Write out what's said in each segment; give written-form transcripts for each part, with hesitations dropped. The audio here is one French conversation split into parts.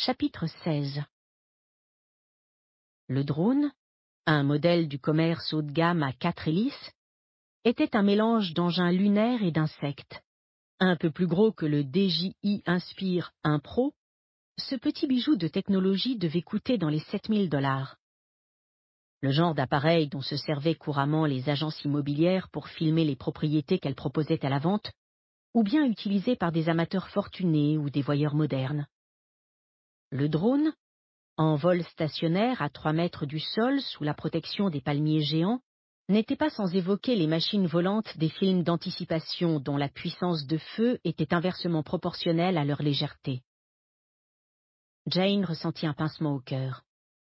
Chapitre 16. Le drone, un modèle du commerce haut de gamme à 4 hélices, était un mélange d'engins lunaires et d'insectes. Un peu plus gros que le DJI Inspire 1 Pro, ce petit bijou de technologie devait coûter dans les $7000. Le genre d'appareil dont se servaient couramment les agences immobilières pour filmer les propriétés qu'elles proposaient à la vente, ou bien utilisé par des amateurs fortunés ou des voyeurs modernes. Le drone, en vol stationnaire à 3 mètres du sol sous la protection des palmiers géants, n'était pas sans évoquer les machines volantes des films d'anticipation dont la puissance de feu était inversement proportionnelle à leur légèreté. Jane ressentit un pincement au cœur.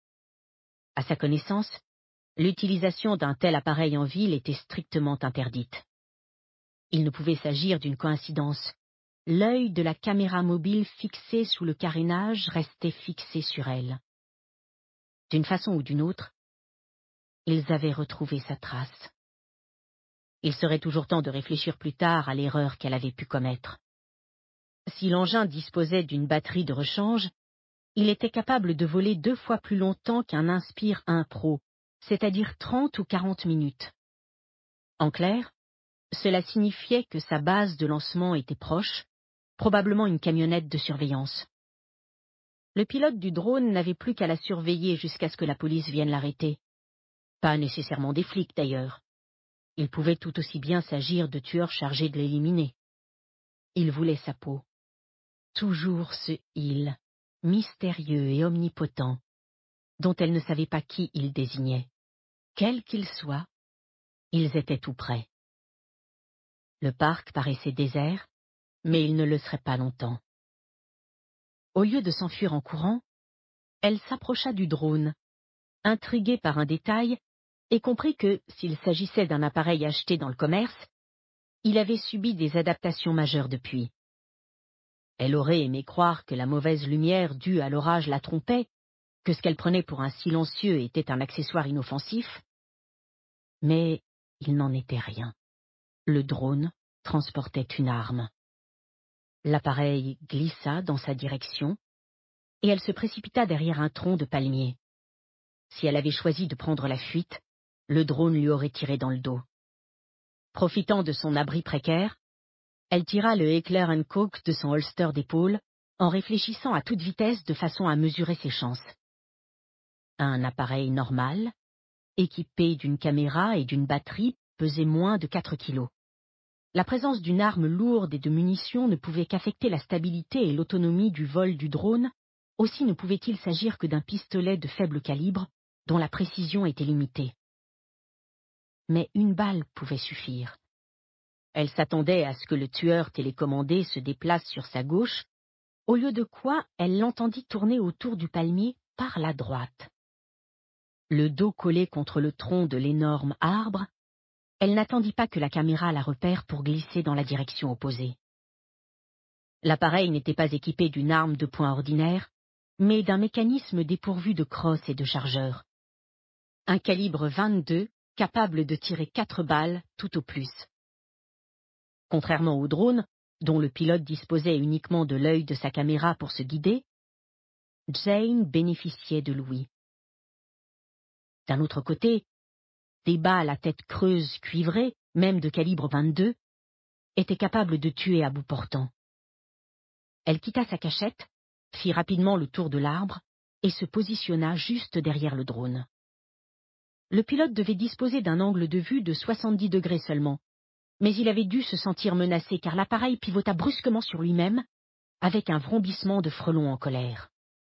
À sa connaissance, l'utilisation d'un tel appareil en ville était strictement interdite. Il ne pouvait s'agir d'une coïncidence. L'œil de la caméra mobile fixée sous le carénage restait fixé sur elle. D'une façon ou d'une autre, ils avaient retrouvé sa trace. Il serait toujours temps de réfléchir plus tard à l'erreur qu'elle avait pu commettre. Si l'engin disposait d'une batterie de rechange, il était capable de voler 2 fois plus longtemps qu'un Inspire 1 Pro, c'est-à-dire 30 ou 40 minutes. En clair, cela signifiait que sa base de lancement était proche, probablement une camionnette de surveillance. Le pilote du drone n'avait plus qu'à la surveiller jusqu'à ce que la police vienne l'arrêter. Pas nécessairement des flics d'ailleurs. Il pouvait tout aussi bien s'agir de tueurs chargés de l'éliminer. Il voulait sa peau. Toujours ce il, mystérieux et omnipotent, dont elle ne savait pas qui il désignait. Quel qu'il soit, ils étaient tout près. Le parc paraissait désert, mais il ne le serait pas longtemps. Au lieu de s'enfuir en courant, elle s'approcha du drone, intriguée par un détail, et comprit que, s'il s'agissait d'un appareil acheté dans le commerce, il avait subi des adaptations majeures depuis. Elle aurait aimé croire que la mauvaise lumière due à l'orage la trompait, que ce qu'elle prenait pour un silencieux était un accessoire inoffensif. Mais il n'en était rien. Le drone transportait une arme. L'appareil glissa dans sa direction, et elle se précipita derrière un tronc de palmier. Si elle avait choisi de prendre la fuite, le drone lui aurait tiré dans le dos. Profitant de son abri précaire, elle tira le Heckler & Koch de son holster d'épaule, en réfléchissant à toute vitesse de façon à mesurer ses chances. Un appareil normal, équipé d'une caméra et d'une batterie, pesait moins de 4 kilos. La présence d'une arme lourde et de munitions ne pouvait qu'affecter la stabilité et l'autonomie du vol du drone, aussi ne pouvait-il s'agir que d'un pistolet de faible calibre, dont la précision était limitée. Mais une balle pouvait suffire. Elle s'attendait à ce que le tueur télécommandé se déplace sur sa gauche, au lieu de quoi elle l'entendit tourner autour du palmier par la droite. Le dos collé contre le tronc de l'énorme arbre, elle n'attendit pas que la caméra la repère pour glisser dans la direction opposée. L'appareil n'était pas équipé d'une arme de poing ordinaire, mais d'un mécanisme dépourvu de crosse et de chargeur. Un calibre 22 capable de tirer 4 balles tout au plus. Contrairement au drone, dont le pilote disposait uniquement de l'œil de sa caméra pour se guider, Jane bénéficiait de l'ouïe. D'un autre côté, des balles à tête creuse cuivrée, même de calibre 22, étaient capables de tuer à bout portant. Elle quitta sa cachette, fit rapidement le tour de l'arbre et se positionna juste derrière le drone. Le pilote devait disposer d'un angle de vue de 70 degrés seulement, mais il avait dû se sentir menacé car l'appareil pivota brusquement sur lui-même, avec un vrombissement de frelon en colère.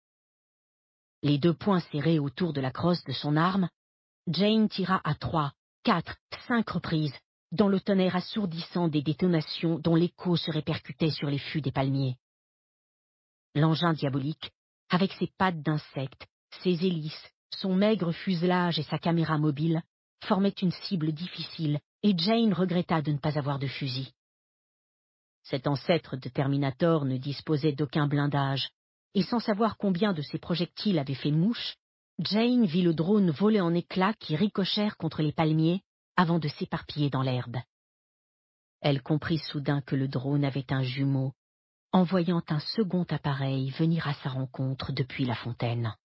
Les 2 poings serrés autour de la crosse de son arme, Jane tira à 3, 4, 5 reprises, dans le tonnerre assourdissant des détonations dont l'écho se répercutait sur les fûts des palmiers. L'engin diabolique, avec ses pattes d'insecte, ses hélices, son maigre fuselage et sa caméra mobile, formait une cible difficile, et Jane regretta de ne pas avoir de fusil. Cet ancêtre de Terminator ne disposait d'aucun blindage, et sans savoir combien de ses projectiles avaient fait mouche, Jane vit le drone voler en éclats qui ricochèrent contre les palmiers avant de s'éparpiller dans l'herbe. Elle comprit soudain que le drone avait un jumeau, en voyant un second appareil venir à sa rencontre depuis la fontaine.